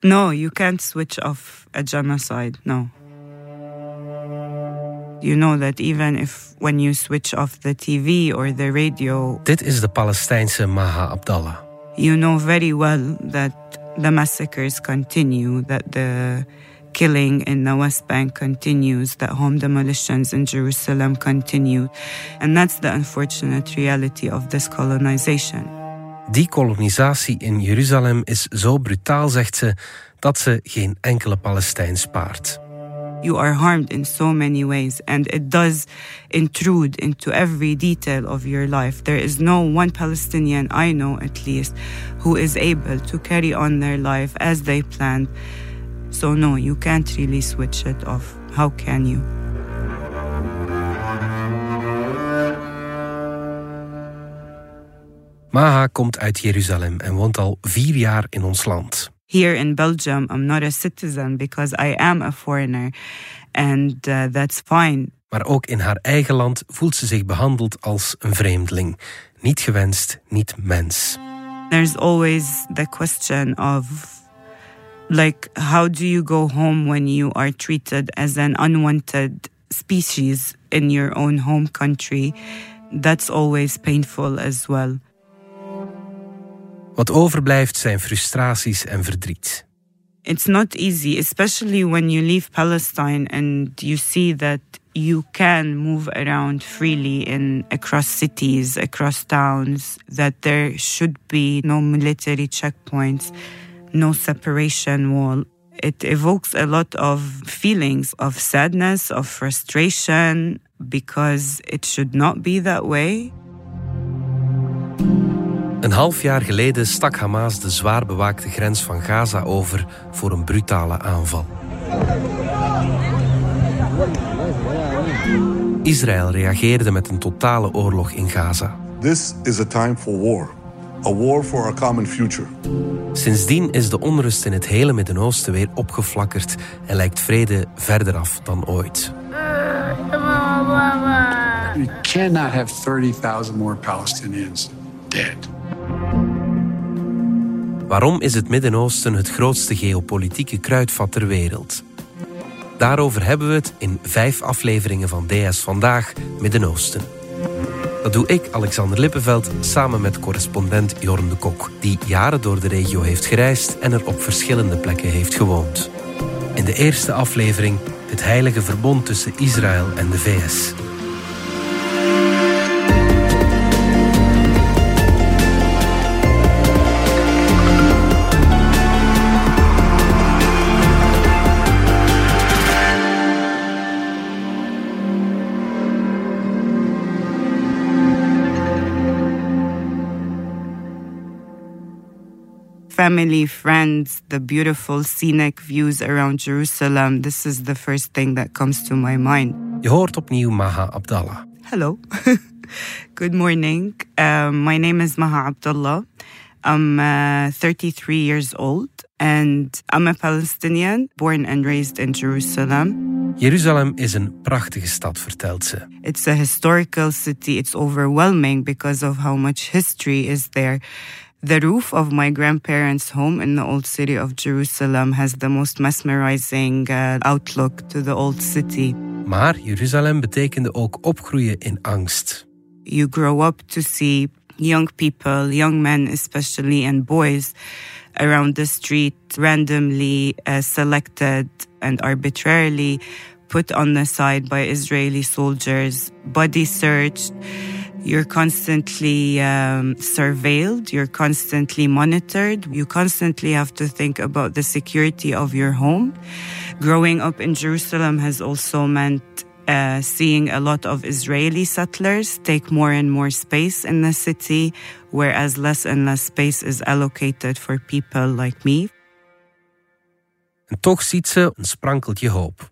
No, you can't switch off a genocide, no. You know that even if when you switch off the TV or the radio... Dit is de Palestijnse Maha Abdallah. You know very well that the massacres continue, that the killing in the West Bank continues, that home demolitions in Jerusalem continue. And that's the unfortunate reality of this colonization. Die kolonisatie in Jeruzalem is zo brutaal, zegt ze, dat ze geen enkele Palestijn spaart. You are harmed in so many ways, and it does intrude into every detail of your life. There is no one Palestinian, I know at least, who is able to carry on their life as they planned. So no, you can't really switch it off. How can you? Maha komt uit Jeruzalem en woont al 4 jaar in ons land. Here in Belgium, I'm not a citizen because I am a foreigner. And that's fine. Maar ook in haar eigen land voelt ze zich behandeld als een vreemdeling. Niet gewenst, niet mens. There's always the question of, like, how do you go home when you are treated as an unwanted species in your own home country? That's always painful as well. Wat overblijft zijn frustraties en verdriet. It's not easy, especially when you leave Palestine and you see that you can move around freely across cities, across towns, that there should be no military checkpoints, no separation wall. It evokes a lot of feelings of sadness, of frustration, because it should not be that way. Een half jaar geleden stak Hamas de zwaar bewaakte grens van Gaza over voor een brutale aanval. Israël reageerde met een totale oorlog in Gaza. This is a time for war. A war for our common future. Sindsdien is de onrust in het hele Midden-Oosten weer opgeflakkerd en lijkt vrede verder af dan ooit. You cannot have 30,000 more Palestinians dead. Waarom is het Midden-Oosten het grootste geopolitieke kruidvat ter wereld? Daarover hebben we het in 5 afleveringen van DS Vandaag Midden-Oosten. Dat doe ik, Alexander Lippenveld, samen met correspondent Jorn de Kok, die jaren door de regio heeft gereisd en er op verschillende plekken heeft gewoond. In de eerste aflevering het heilige verbond tussen Israël en de VS. Family, friends, the beautiful scenic views around Jerusalem. This is the first thing that comes to my mind. Je hoort opnieuw Maha Abdallah. Hello. Good morning. My name is Maha Abdallah. I'm 33 years old and I'm a Palestinian, born and raised in Jerusalem. Jeruzalem is een prachtige stad, vertelt ze. It's a historical city. It's overwhelming because of how much history is there. The roof of my grandparents' home in the old city of Jerusalem has the most mesmerizing outlook to the old city. Maar Jeruzalem betekende ook opgroeien in angst. You grow up to see young people, young men especially, and boys around the street randomly selected and arbitrarily put on the side by Israeli soldiers, body searched. You're constantly surveilled, you're constantly monitored, you constantly have to think about the security of your home. Growing up in Jerusalem has also meant seeing a lot of Israeli settlers take more and more space in the city, whereas less and less space is allocated for people like me. En toch ziet ze een sprankeltje hoop.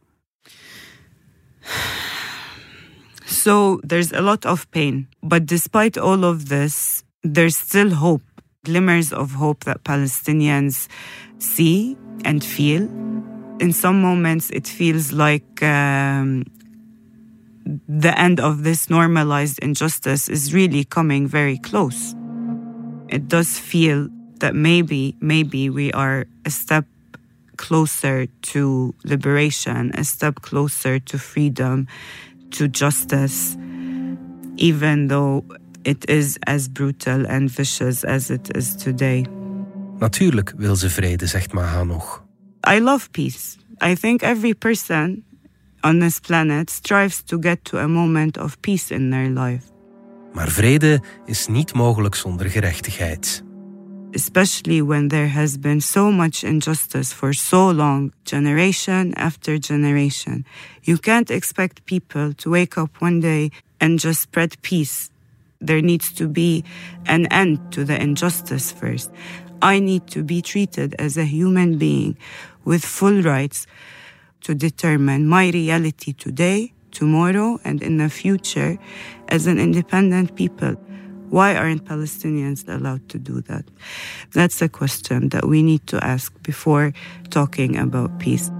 So there's a lot of pain. But despite all of this, there's still hope, glimmers of hope that Palestinians see and feel. In some moments, it feels like the end of this normalized injustice is really coming very close. It does feel that maybe we are a step closer to liberation, a step closer to freedom, to justice, even though it is as brutal and vicious as it is today. Natuurlijk wil ze vrede, zegt Maha nog. I love peace. I think every person on this planet strives to get to a moment of peace in their life. Maar vrede is niet mogelijk zonder gerechtigheid. Especially when there has been so much injustice for so long, generation after generation. You can't expect people to wake up one day and just spread peace. There needs to be an end to the injustice first. I need to be treated as a human being with full rights to determine my reality today, tomorrow, and in the future as an independent people. Why aren't Palestinians allowed to do that? That's a question that we need to ask before talking about peace.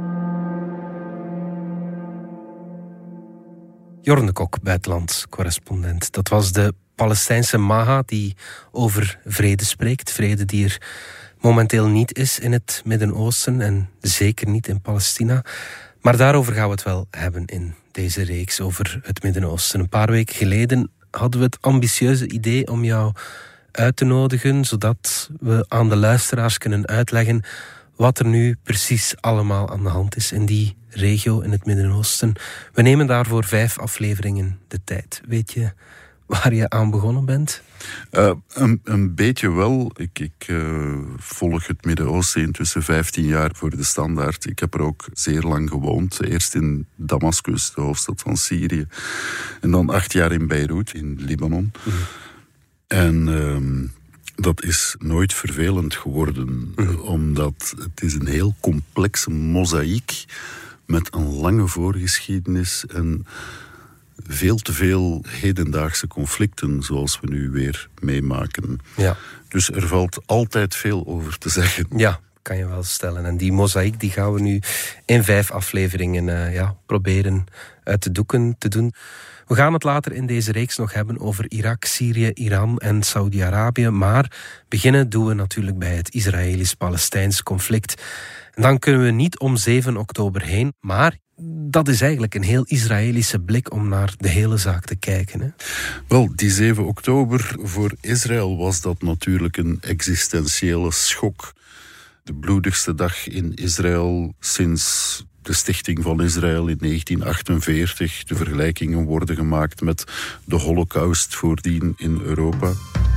Jorn de Kok, buitenland-correspondent. Dat was de Palestijnse Maha die over vrede spreekt. Vrede die er momenteel niet is in het Midden-Oosten en zeker niet in Palestina. Maar daarover gaan we het wel hebben in deze reeks over het Midden-Oosten. Een paar weken geleden hadden we het ambitieuze idee om jou uit te nodigen, zodat we aan de luisteraars kunnen uitleggen wat er nu precies allemaal aan de hand is in die regio in het Midden-Oosten. We nemen daarvoor 5 afleveringen de tijd. Weet je waar je aan begonnen bent? Een beetje wel. Ik volg het Midden-Oosten intussen 15 jaar voor de Standaard. Ik heb er ook zeer lang gewoond. Eerst in Damascus, de hoofdstad van Syrië. En dan 8 jaar in Beirut, in Libanon. Mm-hmm. En dat is nooit vervelend geworden. Omdat het is een heel complexe mozaïek met een lange voorgeschiedenis en veel te veel hedendaagse conflicten zoals we nu weer meemaken. Ja. Dus er valt altijd veel over te zeggen. Ja, kan je wel stellen. En die mozaïek die gaan we nu in 5 afleveringen proberen uit de doeken te doen. We gaan het later in deze reeks nog hebben over Irak, Syrië, Iran en Saudi-Arabië. Maar beginnen doen we natuurlijk bij het Israëlisch-Palestijns conflict. En dan kunnen we niet om 7 oktober heen, maar dat is eigenlijk een heel Israëlische blik om naar de hele zaak te kijken. Hè? Wel, die 7 oktober voor Israël was dat natuurlijk een existentiële schok. De bloedigste dag in Israël sinds de stichting van Israël in 1948. De vergelijkingen worden gemaakt met de Holocaust voordien in Europa.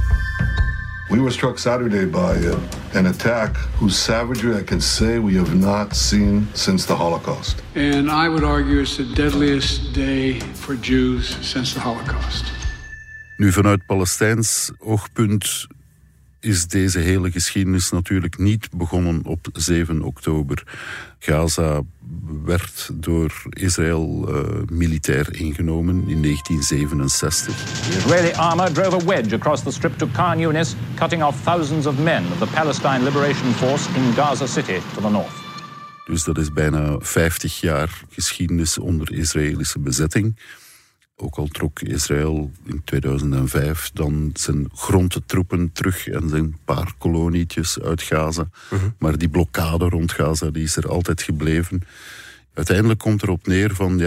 We were struck Saturday by an attack whose savagery I can say we have not seen since the Holocaust. And I would argue it's the deadliest day for Jews since the Holocaust. Nu, vanuit Palestijns oogpunt is deze hele geschiedenis natuurlijk niet begonnen op 7 oktober. Gaza werd door Israël militair ingenomen in 1967. The Israeli armor drove a wedge across the strip to Khan Yunis, cutting off thousands of men of the Palestine Liberation Force in Gaza City to the north. Dus dat is bijna 50 jaar geschiedenis onder Israëlische bezetting. Ook al trok Israël in 2005 dan zijn grondtroepen terug en zijn paar kolonietjes uit Gaza. Uh-huh. Maar die blokkade rond Gaza die is er altijd gebleven. Uiteindelijk komt erop neer van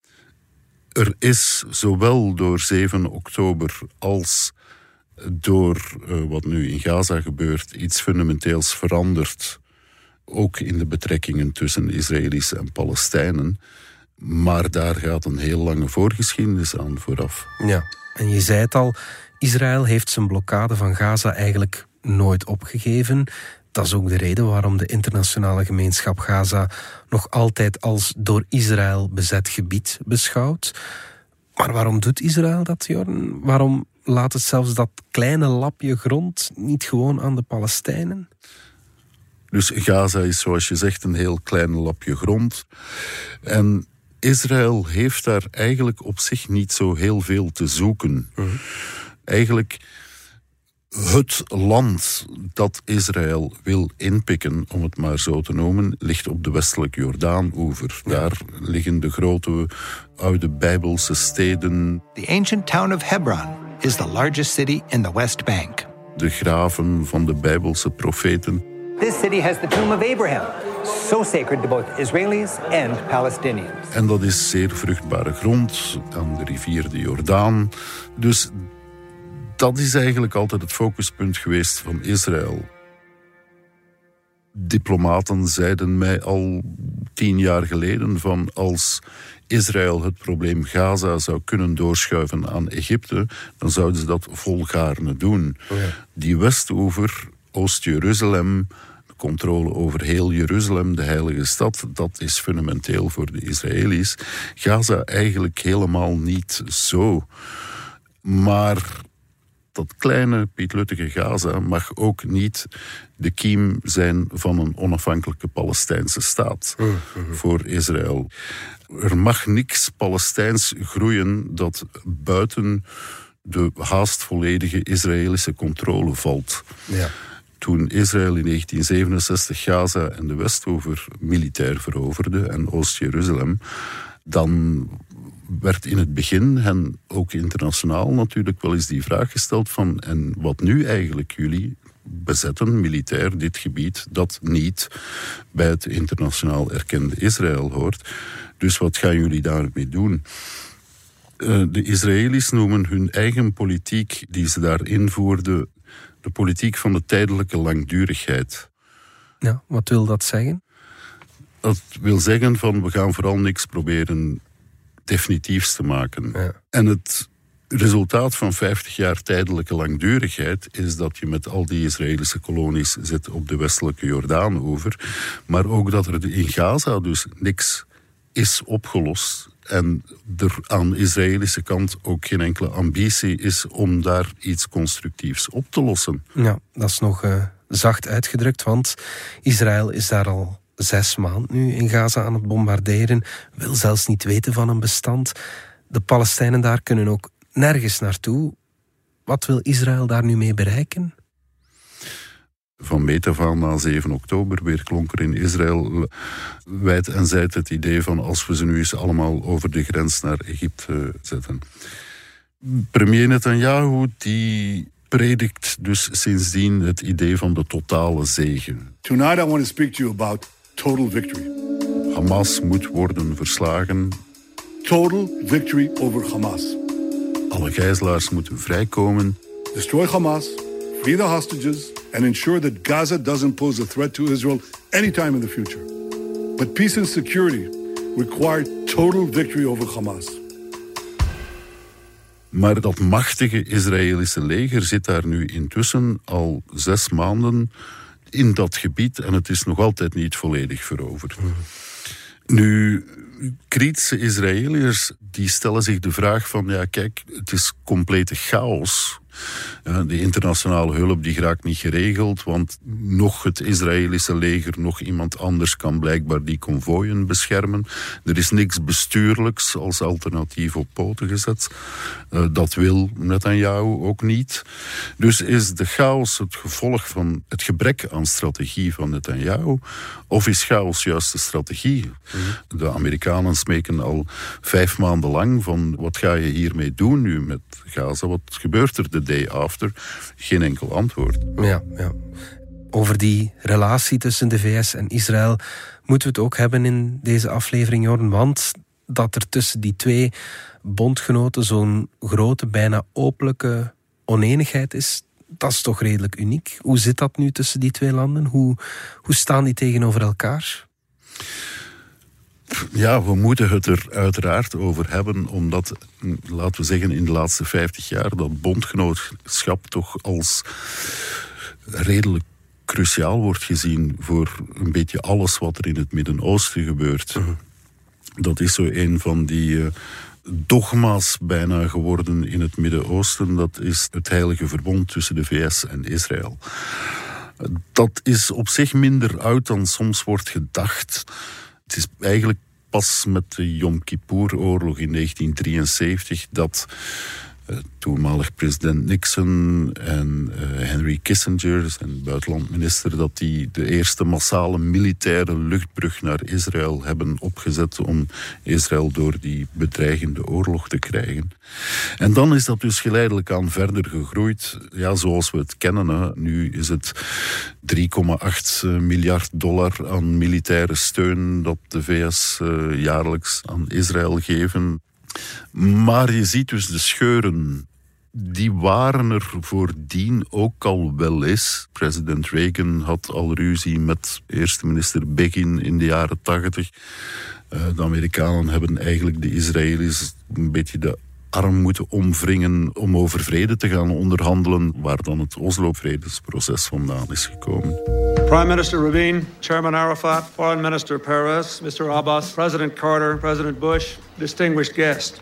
er is zowel door 7 oktober als door wat nu in Gaza gebeurt iets fundamenteels veranderd. Ook in de betrekkingen tussen Israëli's en Palestijnen. Maar daar gaat een heel lange voorgeschiedenis aan vooraf. Ja, en je zei het al, Israël heeft zijn blokkade van Gaza eigenlijk nooit opgegeven. Dat is ook de reden waarom de internationale gemeenschap Gaza nog altijd als door Israël bezet gebied beschouwt. Maar waarom doet Israël dat, Jorn? Waarom laat het zelfs dat kleine lapje grond niet gewoon aan de Palestijnen? Dus Gaza is, zoals je zegt, een heel klein lapje grond. En Israël heeft daar eigenlijk op zich niet zo heel veel te zoeken. Uh-huh. Eigenlijk het land dat Israël wil inpikken, om het maar zo te noemen, ligt op de westelijke Jordaan-oever. Ja. Daar liggen de grote oude Bijbelse steden. The ancient town of Hebron is the largest city in the West Bank. De graven van de Bijbelse profeten. This city has the tomb of Abraham, so sacred to both Israelis and Palestinians. En dat is zeer vruchtbare grond aan de rivier de Jordaan. Dus dat is eigenlijk altijd het focuspunt geweest van Israël. Diplomaten zeiden mij al 10 jaar geleden van als Israël het probleem Gaza zou kunnen doorschuiven aan Egypte, dan zouden ze dat volgaarne doen. Oh ja. Die Westoever, Oost-Jeruzalem, de controle over heel Jeruzalem, de heilige stad, dat is fundamenteel voor de Israëli's. Gaza eigenlijk helemaal niet zo. Maar dat kleine, pietluttige Gaza mag ook niet de kiem zijn van een onafhankelijke Palestijnse staat voor Israël. Er mag niks Palestijns groeien dat buiten de haast volledige Israëlische controle valt. Ja. Toen Israël in 1967 Gaza en de Westoever militair veroverde en Oost-Jeruzalem, dan werd in het begin, en ook internationaal natuurlijk wel eens die vraag gesteld van en wat nu eigenlijk jullie bezetten militair dit gebied dat niet bij het internationaal erkende Israël hoort. Dus wat gaan jullie daarmee doen? De Israëli's noemen hun eigen politiek die ze daar invoerden de politiek van de tijdelijke langdurigheid. Ja, wat wil dat zeggen? Dat wil zeggen van we gaan vooral niks proberen definitiefs te maken. Ja. En het resultaat van 50 jaar tijdelijke langdurigheid is dat je met al die Israëlische kolonies zit op de westelijke Jordaanoever, maar ook dat er in Gaza dus niks is opgelost en er aan de Israëlische kant ook geen enkele ambitie is om daar iets constructiefs op te lossen. Ja, dat is nog zacht uitgedrukt, want Israël is daar al 6 maanden nu in Gaza aan het bombarderen, wil zelfs niet weten van een bestand. De Palestijnen daar kunnen ook nergens naartoe. Wat wil Israël daar nu mee bereiken? Van meet af aan na 7 oktober weer klonk er in Israël wijd en zijd het idee van als we ze nu eens allemaal over de grens naar Egypte zetten. Premier Netanyahu die predikt dus sindsdien het idee van de totale zege. Tonight I want to speak to you about total victory. Hamas moet worden verslagen. Total victory over Hamas. Alle gijzelaars moeten vrijkomen. Destroy Hamas, free the hostages and ensure that Gaza doesn't pose a threat to Israel anytime in the future. But peace and security require total victory over Hamas. Maar dat machtige Israëlische leger zit daar nu intussen al 6 maanden in dat gebied en het is nog altijd niet volledig veroverd. Nu, kritische Israëliërs die stellen zich de vraag van ja kijk, het is complete chaos. De internationale hulp die geraakt niet geregeld, want nog het Israëlische leger, nog iemand anders kan blijkbaar die konvooien beschermen. Er is niks bestuurlijks als alternatief op poten gezet. Dat wil Netanyahu ook niet. Dus is de chaos het gevolg van het gebrek aan strategie van Netanyahu? Of is chaos juist de strategie? De Amerikanen smeken al 5 maanden lang van wat ga je hiermee doen nu met Gaza? Wat gebeurt er de day after? Geen enkel antwoord. Ja. Over die relatie tussen de VS en Israël moeten we het ook hebben in deze aflevering, Jorn. Want dat er tussen die 2 bondgenoten zo'n grote, bijna openlijke oneenigheid is, dat is toch redelijk uniek. Hoe zit dat nu tussen die 2 landen? Hoe staan die tegenover elkaar? Ja, we moeten het er uiteraard over hebben, omdat, laten we zeggen, in de laatste 50 jaar dat bondgenootschap toch als redelijk cruciaal wordt gezien voor een beetje alles wat er in het Midden-Oosten gebeurt. Dat is zo een van die dogma's bijna geworden in het Midden-Oosten. Dat is het heilige verbond tussen de VS en Israël. Dat is op zich minder oud dan soms wordt gedacht. Het is eigenlijk pas met de Yom Kippur-oorlog in 1973 dat Toenmalig president Nixon en Henry Kissinger, zijn buitenlandminister, dat die de eerste massale militaire luchtbrug naar Israël hebben opgezet om Israël door die bedreigende oorlog te krijgen. En dan is dat dus geleidelijk aan verder gegroeid. Ja, zoals we het kennen. Hè. Nu is het $3,8 miljard aan militaire steun dat de VS jaarlijks aan Israël geven. Maar je ziet dus de scheuren. Die waren er voordien ook al wel eens. President Reagan had al ruzie met eerste minister Begin in de jaren 80. De Amerikanen hebben eigenlijk de Israëli's een beetje de arm moeten omwringen om over vrede te gaan onderhandelen, waar dan het Oslo-vredesproces vandaan is gekomen. Prime Minister Rabin, Chairman Arafat, Foreign Minister Peres, Mr. Abbas, President Carter, President Bush, distinguished guest.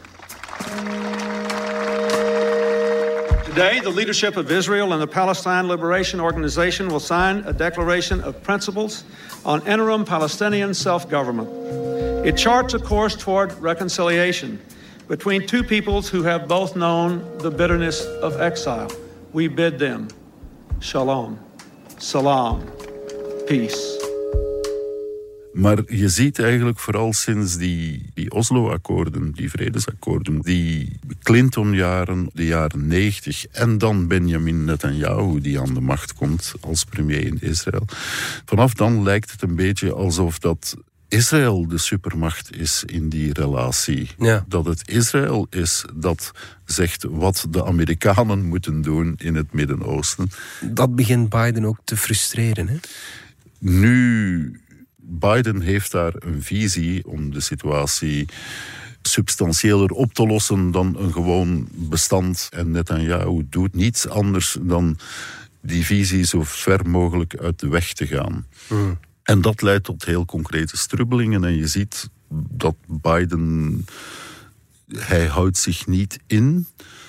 Today, the leadership of Israel and the Palestine Liberation Organization will sign a declaration of principles on interim Palestinian self-government. It charts a course toward reconciliation between two peoples who have both known the bitterness of exile. We bid them shalom, salam, peace. Maar je ziet eigenlijk vooral sinds die Oslo-akkoorden, die vredesakkoorden, die Clinton-jaren, de jaren 90 en dan Benjamin Netanyahu die aan de macht komt als premier in Israël. Vanaf dan lijkt het een beetje alsof dat Israël de supermacht is in die relatie. Ja. Dat het Israël is dat zegt wat de Amerikanen moeten doen in het Midden-Oosten. Dat begint Biden ook te frustreren, hè? Nu, Biden heeft daar een visie om de situatie substantieeler op te lossen dan een gewoon bestand. En Netanyahu doet niets anders dan die visie zo ver mogelijk uit de weg te gaan. En dat leidt tot heel concrete strubbelingen. En je ziet dat Biden, hij houdt zich niet in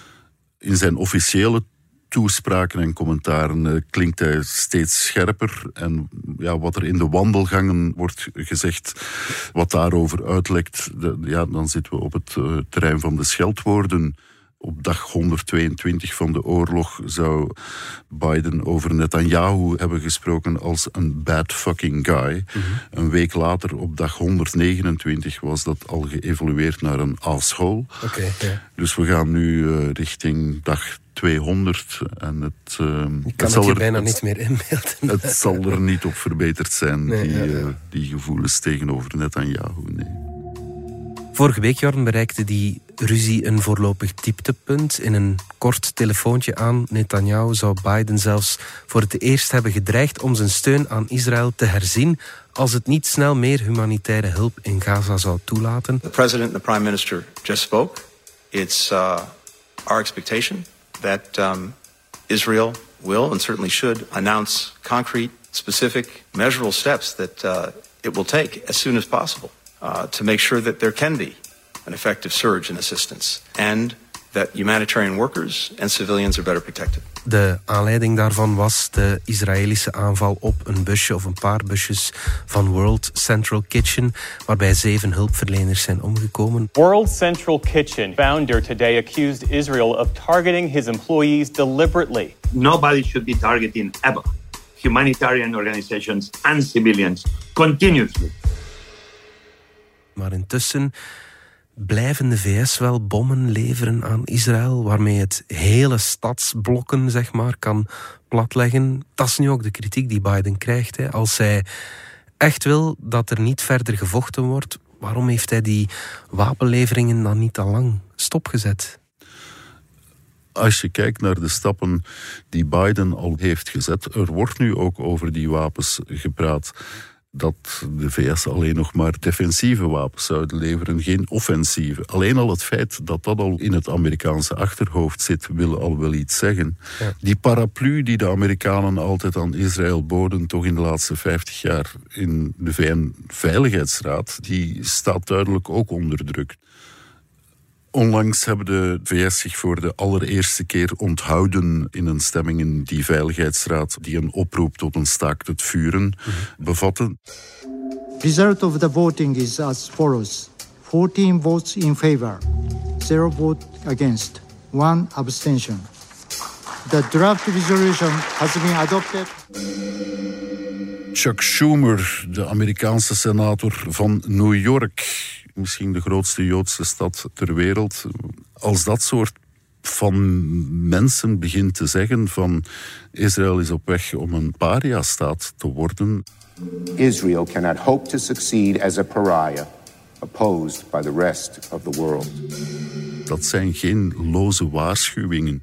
zijn officiële toespraken en commentaren klinkt hij steeds scherper. En ja, wat er in de wandelgangen wordt gezegd, wat daarover uitlekt, dan zitten we op het terrein van de scheldwoorden. Op dag 122 van de oorlog zou Biden over Netanyahu hebben gesproken als een bad fucking guy. Een week later, op dag 129, was dat al geëvolueerd naar een asshole. Dus we gaan nu richting dag 200 en het kan het je bijna niet meer inbeelden. Het zal er niet op verbeterd zijn, die gevoelens tegenover Netanyahu. Nee. Vorige week, Jorn, bereikte die ruzie een voorlopig dieptepunt. In een kort telefoontje aan Netanyahu zou Biden zelfs voor het eerst hebben gedreigd om zijn steun aan Israël te herzien als het niet snel meer humanitaire hulp in Gaza zou toelaten. The president and the prime minister just spoke. It's our expectation that Israel will and certainly should announce concrete, specific, measurable steps that it will take as soon as possible. To make sure that there can be an effective surge in assistance and that humanitarian workers and civilians are better protected. De aanleiding daarvan was de Israëlische aanval op een busje of een paar busjes van World Central Kitchen, waarbij 7 hulpverleners zijn omgekomen. World Central Kitchen founder today accused Israel of targeting his employees deliberately. Nobody should be targeting ever humanitarian organizations and civilians continuously. Maar intussen blijven de VS wel bommen leveren aan Israël, waarmee het hele stadsblokken, zeg maar, kan platleggen. Dat is nu ook de kritiek die Biden krijgt. Hè. Als hij echt wil dat er niet verder gevochten wordt, waarom heeft hij die wapenleveringen dan niet al lang stopgezet? Als je kijkt naar de stappen die Biden al heeft gezet, er wordt nu ook over die wapens gepraat dat de VS alleen nog maar defensieve wapens zouden leveren, geen offensieve. Alleen al het feit dat dat al in het Amerikaanse achterhoofd zit, wil al wel iets zeggen. Ja. Die paraplu die de Amerikanen altijd aan Israël boden, toch in de laatste 50 jaar in de VN-veiligheidsraad, die staat duidelijk ook onder druk. Onlangs hebben de VS zich voor de allereerste keer onthouden in een stemming in die Veiligheidsraad die een oproep tot een staakt het vuren bevatte. Result of the voting is as follows. 14 votes in favor, 0 vote against, 1 abstention. The draft resolution has been adopted. Chuck Schumer, de Amerikaanse senator van New York, misschien de grootste Joodse stad ter wereld. Als dat soort van mensen begint te zeggen van Israël is op weg om een paria-staat te worden. Israel cannot hope to succeed as a pariah, opposed by the rest of the world. Dat zijn geen loze waarschuwingen.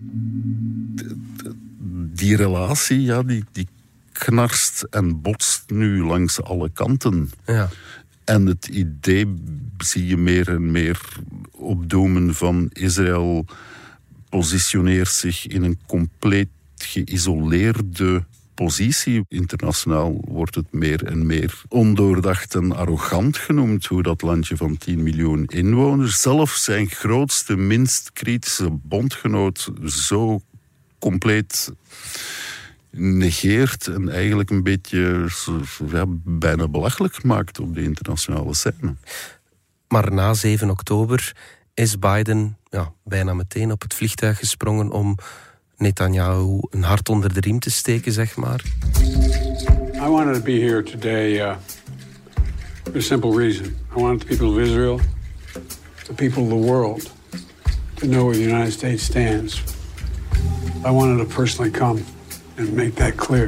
Die relatie, ja, die knarst en botst nu langs alle kanten. Ja. En het idee zie je meer en meer opdoemen van Israël positioneert zich in een compleet geïsoleerde positie. Internationaal wordt het meer en meer ondoordacht en arrogant genoemd, hoe dat landje van 10 miljoen inwoners, zelfs zijn grootste, minst kritische bondgenoot zo compleet negeert en eigenlijk een beetje bijna belachelijk maakt op de internationale scène. Maar na 7 oktober is Biden bijna meteen op het vliegtuig gesprongen om Netanyahu een hart onder de riem te steken, zeg maar. I wanted to be here today for a simple reason. I wanted the people of Israel, the people of the world, to know where the United States stands. I wanted to personally come and make that clear.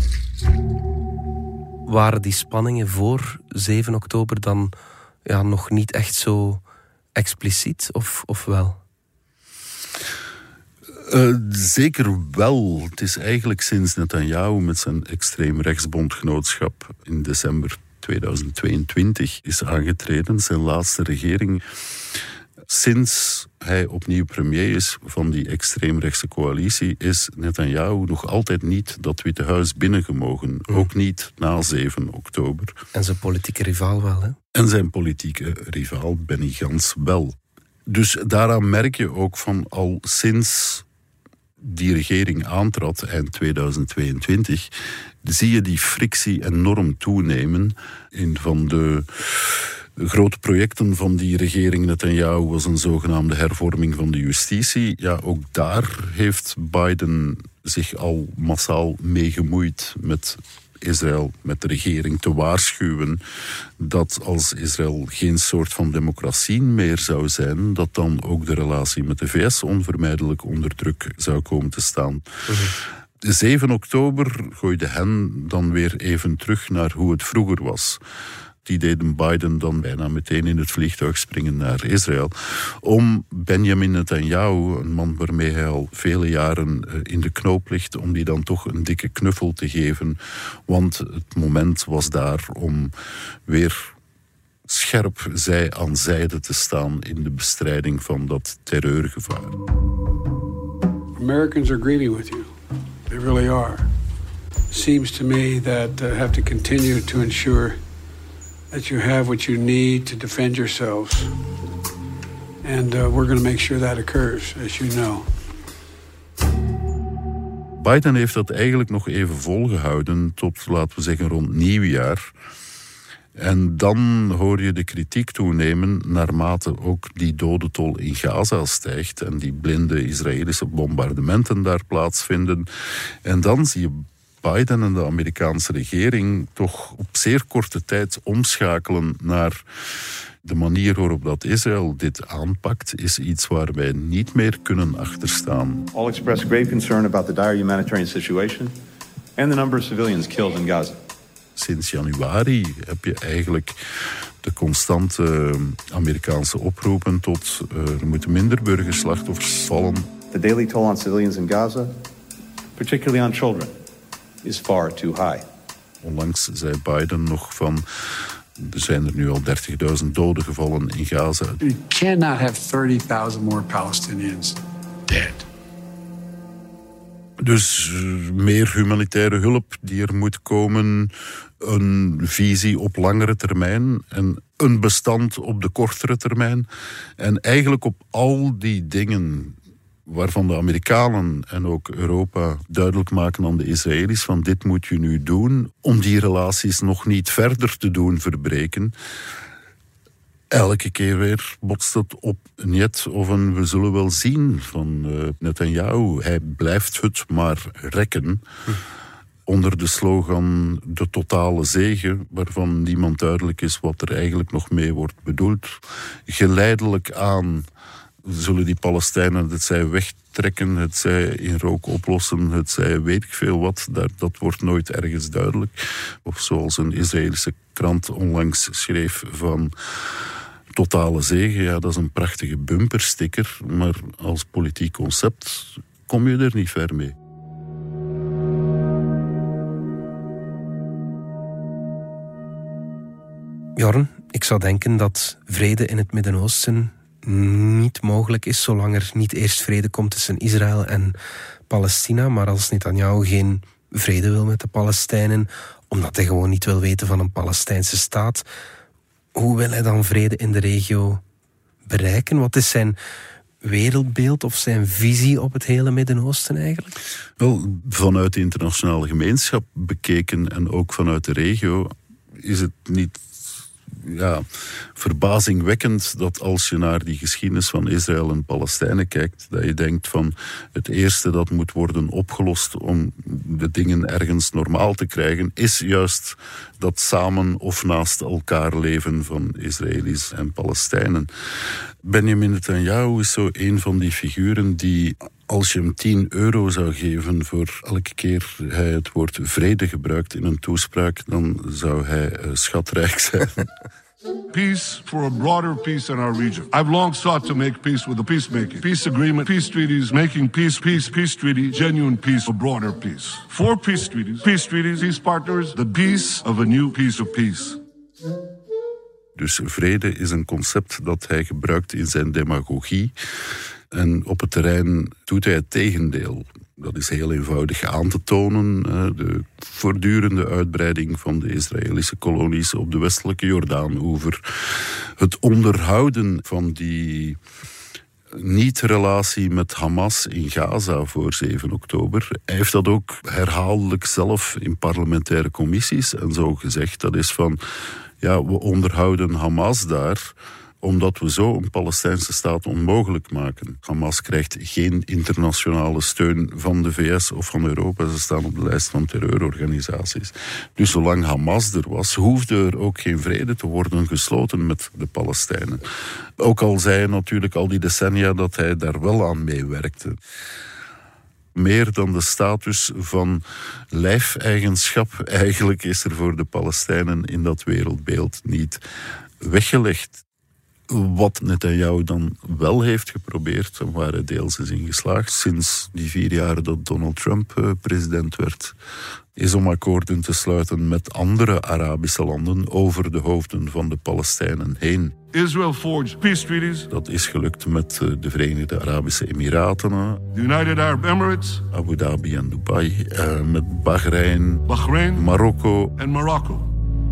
Waren die spanningen voor 7 oktober dan nog niet echt zo expliciet, of wel? Zeker wel. Het is eigenlijk sinds Netanyahu met zijn extreemrechtsbondgenootschap in december 2022 is aangetreden, zijn laatste regering. Sinds hij opnieuw premier is van die extreemrechtse coalitie, is Netanyahu nog altijd niet dat Witte Huis binnengemogen. Ook niet na 7 oktober. En zijn politieke rivaal wel, hè? En zijn politieke rivaal Benny Gantz wel. Dus daaraan merk je ook van al sinds die regering aantrad eind 2022, zie je die frictie enorm toenemen. Een van de grote projecten van die regering Netanyahu was een zogenaamde hervorming van de justitie. Ja, ook daar heeft Biden zich al massaal mee gemoeid met Israël, met de regering, te waarschuwen dat als Israël geen soort van democratie meer zou zijn, dat dan ook de relatie met de VS onvermijdelijk onder druk zou komen te staan. De 7 oktober gooide hen dan weer even terug naar hoe het vroeger was. Die deden Biden dan bijna meteen in het vliegtuig springen naar Israël, om Benjamin Netanyahu, een man waarmee hij al vele jaren in de knoop ligt, om die dan toch een dikke knuffel te geven. Want het moment was daar om weer scherp zij aan zijde te staan in de bestrijding van dat terreurgevaar. Americans are grieving with you. They really are. It seems to me that have to continue to ensure that you have what you need to defend yourselves. And we're going to make sure that occurs, as you know. Biden heeft dat eigenlijk nog even volgehouden tot, laten we zeggen, rond nieuwjaar. En dan hoor je de kritiek toenemen naarmate ook die dodentol in Gaza stijgt en die blinde Israëlische bombardementen daar plaatsvinden. En dan zie je Biden en de Amerikaanse regering toch op zeer korte tijd omschakelen naar de manier waarop dat Israël dit aanpakt, is iets waar wij niet meer kunnen achterstaan. All express grave concern about the dire humanitarian situation and the number of civilians killed in Gaza. Sinds januari heb je eigenlijk de constante Amerikaanse oproepen tot er moeten minder burgerslachtoffers vallen. The daily toll on civilians in Gaza, particularly on children, is far too high. Onlangs zei Biden nog van, er zijn er nu al 30.000 doden gevallen in Gaza. You cannot have 30,000 more Palestinians dead. Dus meer humanitaire hulp die er moet komen, een visie op langere termijn en een bestand op de kortere termijn. En eigenlijk op al die dingen waarvan de Amerikanen en ook Europa duidelijk maken aan de Israëli's van dit moet je nu doen om die relaties nog niet verder te doen verbreken. Elke keer weer botst het op niet of een we zullen wel zien van Netanyahu. Hij blijft het maar rekken onder de slogan de totale zege, waarvan niemand duidelijk is wat er eigenlijk nog mee wordt bedoeld. Geleidelijk aan zullen die Palestijnen het zij wegtrekken, het zij in rook oplossen, het zij weet ik veel wat. Dat wordt nooit ergens duidelijk. Of zoals een Israëlische krant onlangs schreef van totale zege, ja, dat is een prachtige bumpersticker, maar als politiek concept kom je er niet ver mee. Jorn, ik zou denken dat vrede in het Midden-Oosten niet mogelijk is zolang er niet eerst vrede komt tussen Israël en Palestina. Maar als Netanyahu geen vrede wil met de Palestijnen, omdat hij gewoon niet wil weten van een Palestijnse staat, hoe wil hij dan vrede in de regio bereiken? Wat is zijn wereldbeeld of zijn visie op het hele Midden-Oosten eigenlijk? Wel, vanuit de internationale gemeenschap bekeken en ook vanuit de regio is het niet verbazingwekkend dat als je naar die geschiedenis van Israël en Palestijnen kijkt, dat je denkt van het eerste dat moet worden opgelost om de dingen ergens normaal te krijgen, is juist dat samen of naast elkaar leven van Israëli's en Palestijnen. Benjamin Netanyahu is zo een van die figuren die, als je hem €10 zou geven voor elke keer hij het woord vrede gebruikt in een toespraak, dan zou hij schatrijk zijn. Peace for a broader peace in our region. I've long sought to make peace with a peacemaking. Peace agreement, peace treaties, making peace, peace treaty, genuine peace, a broader peace. 4 peace treaties, peace partners, the peace of a new peace of peace. Dus vrede is een concept dat hij gebruikt in zijn demagogie. En op het terrein doet hij het tegendeel. Dat is heel eenvoudig aan te tonen. De voortdurende uitbreiding van de Israëlische kolonies op de westelijke Jordaanoever. Het onderhouden van die niet-relatie met Hamas in Gaza voor 7 oktober. Hij heeft dat ook herhaaldelijk zelf in parlementaire commissies en zo gezegd. Dat is van, ja, we onderhouden Hamas daar omdat we zo een Palestijnse staat onmogelijk maken. Hamas krijgt geen internationale steun van de VS of van Europa. Ze staan op de lijst van terreurorganisaties. Dus zolang Hamas er was, hoefde er ook geen vrede te worden gesloten met de Palestijnen. Ook al zei hij natuurlijk al die decennia dat hij daar wel aan meewerkte. Meer dan de status van lijfeigenschap eigenlijk is er voor de Palestijnen in dat wereldbeeld niet weggelegd. Wat Netanyahu dan wel heeft geprobeerd, en waar hij deels is in geslaagd sinds die 4 jaar dat Donald Trump president werd, is om akkoorden te sluiten met andere Arabische landen over de hoofden van de Palestijnen heen. Israel forged peace treaties. Dat is gelukt met de Verenigde Arabische Emiraten, the United Arab Emirates, Abu Dhabi en Dubai, met Bahrein, Marokko en Morocco.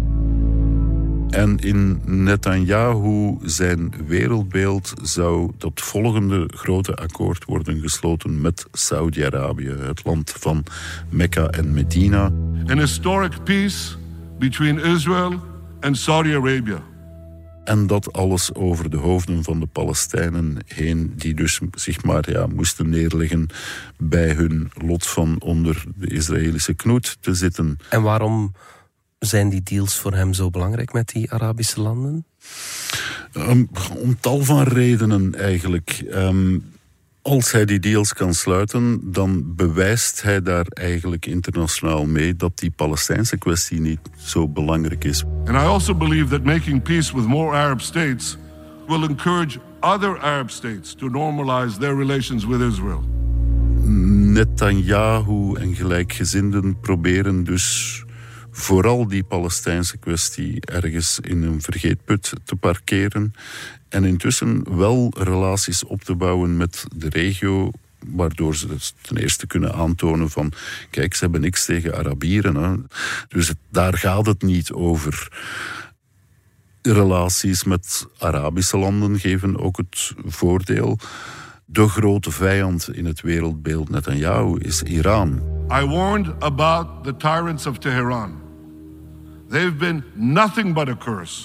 En in Netanyahu zijn wereldbeeld zou dat volgende grote akkoord worden gesloten met Saudi-Arabië, het land van Mekka en Medina. An historic peace between Israel and Saudi Arabia. En dat alles over de hoofden van de Palestijnen heen, die dus zich maar moesten neerleggen bij hun lot van onder de Israëlische knoet te zitten. En waarom zijn die deals voor hem zo belangrijk met die Arabische landen? Om tal van redenen eigenlijk. Als hij die deals kan sluiten, dan bewijst hij daar eigenlijk internationaal mee dat die Palestijnse kwestie niet zo belangrijk is. And I also believe that making peace with more Arab states will encourage other Arab states to normalize their relations with Israel. Netanyahu en gelijkgezinden proberen dus vooral die Palestijnse kwestie ergens in een vergeetput te parkeren en intussen wel relaties op te bouwen met de regio, waardoor ze ten eerste kunnen aantonen van kijk, ze hebben niks tegen Arabieren. Hè. Dus daar gaat het niet over. Relaties met Arabische landen geven ook het voordeel. De grote vijand in het wereldbeeld Netanyahu is Iran. I warned about the tyrants of Tehran. They've been nothing but a curse,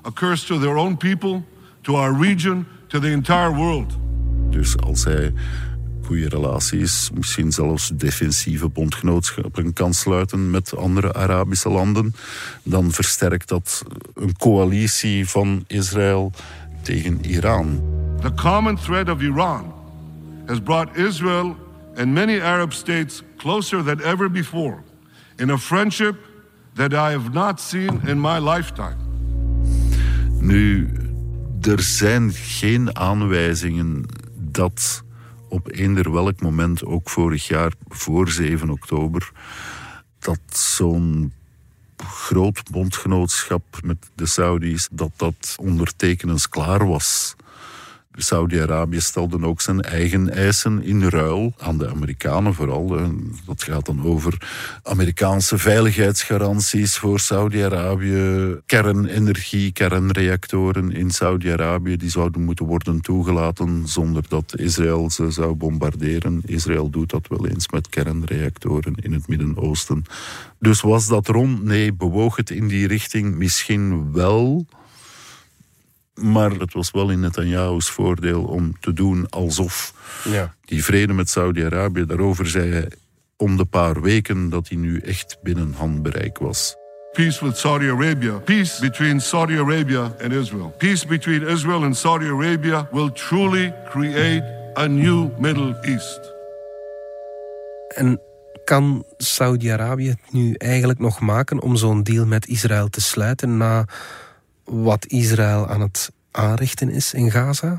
a curse to their own people, to our region, to the entire world. Dus als hij goede relaties, misschien zelfs defensieve bondgenootschappen kan sluiten met andere Arabische landen, dan versterkt dat een coalitie van Israël tegen Iran. The common threat of Iran has brought Israel and many Arab states closer than ever before in a friendship that I have not seen in my lifetime. Nu, er zijn geen aanwijzingen dat op eender welk moment, ook vorig jaar voor 7 oktober, dat zo'n groot bondgenootschap met de Saudis, dat ondertekenensklaar was. Saudi-Arabië stelde ook zijn eigen eisen in ruil aan de Amerikanen vooral. Dat gaat dan over Amerikaanse veiligheidsgaranties voor Saudi-Arabië, kernenergie, kernreactoren in Saudi-Arabië, die zouden moeten worden toegelaten zonder dat Israël ze zou bombarderen. Israël doet dat wel eens met kernreactoren in het Midden-Oosten. Dus was dat rond? Nee, bewoog het in die richting? Misschien wel. Maar het was wel in Netanyahu's voordeel om te doen alsof die vrede met Saudi-Arabië, daarover zei hij om de paar weken dat hij nu echt binnen handbereik was. Peace with Saudi Arabia. Peace between Saudi Arabia and Israel. Peace between Israel and Saudi Arabia will truly create a new Middle East. En kan Saudi-Arabië het nu eigenlijk nog maken om zo'n deal met Israël te sluiten na wat Israël aan het aanrichten is in Gaza?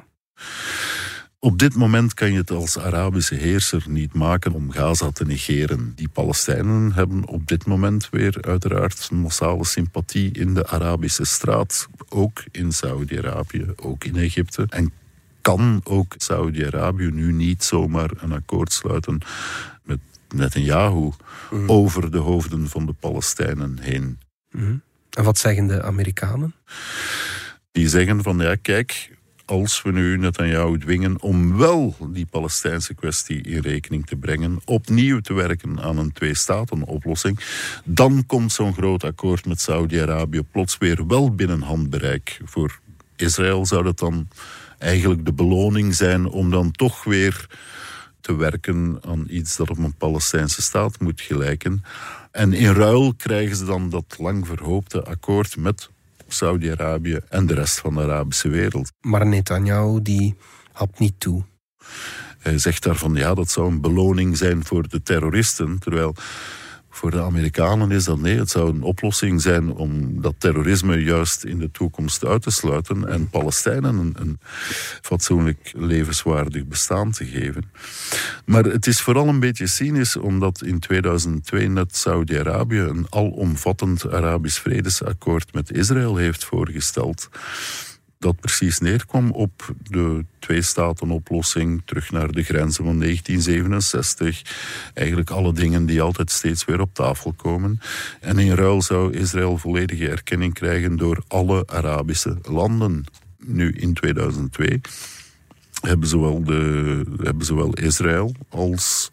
Op dit moment kan je het als Arabische heerser niet maken om Gaza te negeren. Die Palestijnen hebben op dit moment weer uiteraard massale sympathie in de Arabische straat. Ook in Saudi-Arabië, ook in Egypte. En kan ook Saudi-Arabië nu niet zomaar een akkoord sluiten met Netanyahu over de hoofden van de Palestijnen heen. En wat zeggen de Amerikanen? Die zeggen van ja, kijk, als we nu Netanyahu dwingen om wel die Palestijnse kwestie in rekening te brengen, opnieuw te werken aan een twee-staten-oplossing, dan komt zo'n groot akkoord met Saudi-Arabië plots weer wel binnen handbereik. Voor Israël zou dat dan eigenlijk de beloning zijn om dan toch weer te werken aan iets dat op een Palestijnse staat moet gelijken. En in ruil krijgen ze dan dat lang verhoopte akkoord met Saudi-Arabië en de rest van de Arabische wereld. Maar Netanyahu die hapt niet toe. Hij zegt daarvan, ja, dat zou een beloning zijn voor de terroristen, terwijl voor de Amerikanen is dat nee, het zou een oplossing zijn om dat terrorisme juist in de toekomst uit te sluiten en Palestijnen een fatsoenlijk levenswaardig bestaan te geven. Maar het is vooral een beetje cynisch, omdat in 2002 net Saudi-Arabië een alomvattend Arabisch vredesakkoord met Israël heeft voorgesteld. Dat precies neerkwam op de twee-staten-oplossing, terug naar de grenzen van 1967. Eigenlijk alle dingen die altijd steeds weer op tafel komen. En in ruil zou Israël volledige erkenning krijgen door alle Arabische landen. Nu, in 2002 hebben zowel Israël als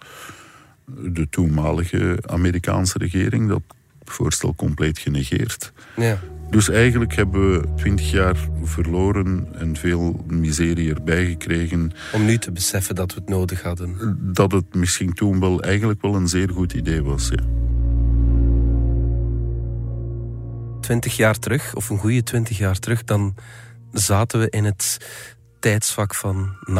de toenmalige Amerikaanse regering dat voorstel compleet genegeerd. Ja. Dus eigenlijk hebben we 20 jaar verloren en veel miserie erbij gekregen. Om nu te beseffen dat we het nodig hadden. Dat het misschien toen wel eigenlijk wel een zeer goed idee was, ja. 20 jaar terug, of een goede 20 jaar terug, dan zaten we in het tijdsvak van 9/11.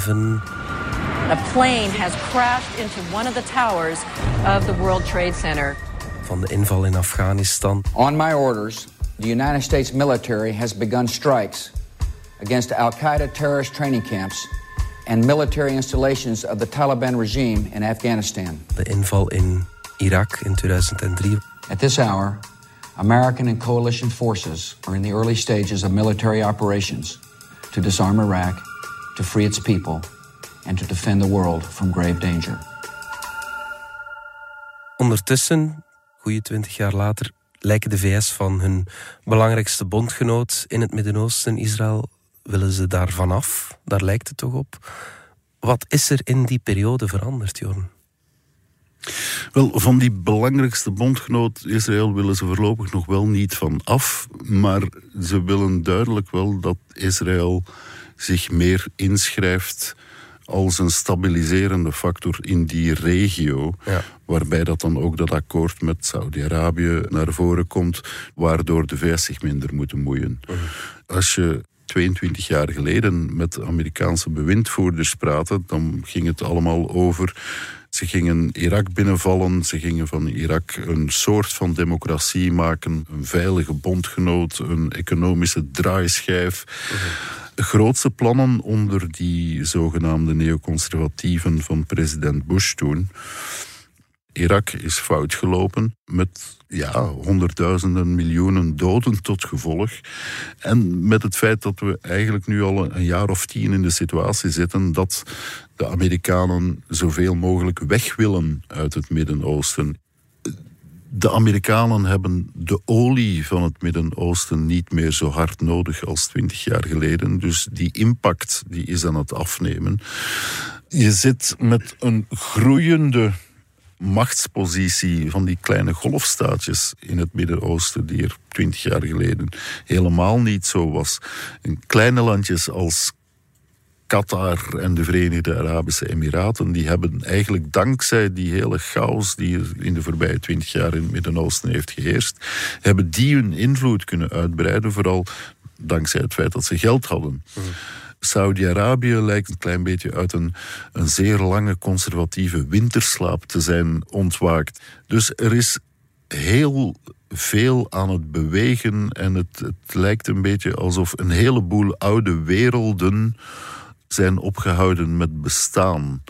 A plane has crashed into one of the towers of the World Trade Center. Van de inval in Afghanistan. On my orders, the United States military has begun strikes against Al-Qaeda terrorist training camps and military installations of the Taliban regime in Afghanistan. De inval in Irak in 2003. At this hour, American and coalition forces are in the early stages of military operations to disarm Iraq, to free its people, and to defend the world from grave danger. Ondertussen, goede 20 jaar later, lijken de VS van hun belangrijkste bondgenoot in het Midden-Oosten, Israël, willen ze daar vanaf. Daar lijkt het toch op. Wat is er in die periode veranderd, Jorn? Wel, van die belangrijkste bondgenoot Israël willen ze voorlopig nog wel niet van af. Maar ze willen duidelijk wel dat Israël zich meer inschrijft als een stabiliserende factor in die regio. Ja. Waarbij dat dan ook dat akkoord met Saudi-Arabië naar voren komt, waardoor de VS zich minder moeten moeien. Als je 22 jaar geleden met Amerikaanse bewindvoerders praatte, dan ging het allemaal over. Ze gingen Irak binnenvallen, ze gingen van Irak een soort van democratie maken, een veilige bondgenoot, een economische draaischijf. Grootste plannen onder die zogenaamde neoconservatieven van president Bush toen. Irak is fout gelopen met honderdduizenden, miljoenen doden tot gevolg. En met het feit dat we eigenlijk nu al een jaar of 10 in de situatie zitten dat de Amerikanen zoveel mogelijk weg willen uit het Midden-Oosten. De Amerikanen hebben de olie van het Midden-Oosten niet meer zo hard nodig als 20 jaar geleden. Dus die impact die is aan het afnemen. Je zit met een groeiende machtspositie van die kleine golfstaatjes in het Midden-Oosten, die er 20 jaar geleden helemaal niet zo was. En kleine landjes als Qatar en de Verenigde Arabische Emiraten, die hebben eigenlijk dankzij die hele chaos die er in de voorbije 20 jaar in het Midden-Oosten heeft geheerst, hebben die hun invloed kunnen uitbreiden, vooral dankzij het feit dat ze geld hadden. Saudi-Arabië lijkt een klein beetje uit een zeer lange conservatieve winterslaap te zijn ontwaakt. Dus er is heel veel aan het bewegen en het lijkt een beetje alsof een heleboel oude werelden zijn opgehouden met bestaan.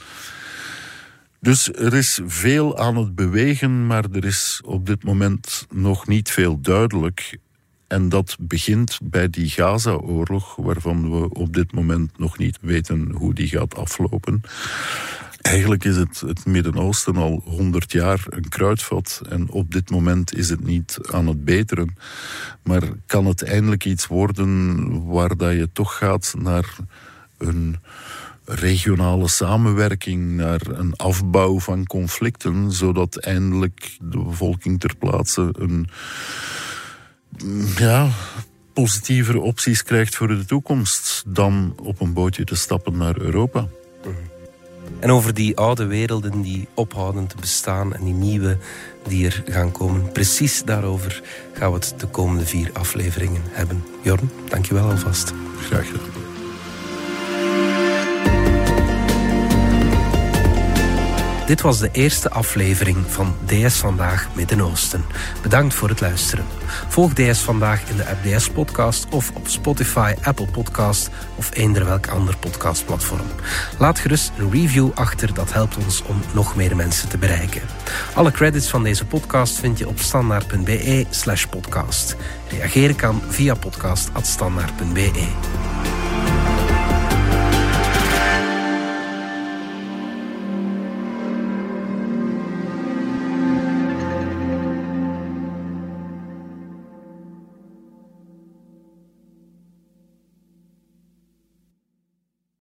Dus er is veel aan het bewegen, maar er is op dit moment nog niet veel duidelijk. En dat begint bij die Gaza-oorlog, waarvan we op dit moment nog niet weten hoe die gaat aflopen. Eigenlijk is het Midden-Oosten al 100 jaar een kruidvat en op dit moment is het niet aan het beteren. Maar kan het eindelijk iets worden waar dat je toch gaat naar een regionale samenwerking, naar een afbouw van conflicten, zodat eindelijk de bevolking ter plaatse een positievere opties krijgt voor de toekomst dan op een bootje te stappen naar Europa. En over die oude werelden die ophouden te bestaan en die nieuwe die er gaan komen, precies daarover gaan we het de komende 4 afleveringen hebben. Jorn, dankjewel alvast. Graag gedaan. Dit was de eerste aflevering van DS Vandaag Midden-Oosten. Bedankt voor het luisteren. Volg DS Vandaag in de app DS Podcast of op Spotify, Apple Podcast of eender welk ander podcastplatform. Laat gerust een review achter, dat helpt ons om nog meer mensen te bereiken. Alle credits van deze podcast vind je op standaard.be/podcast. Reageren kan via podcast@standaard.be.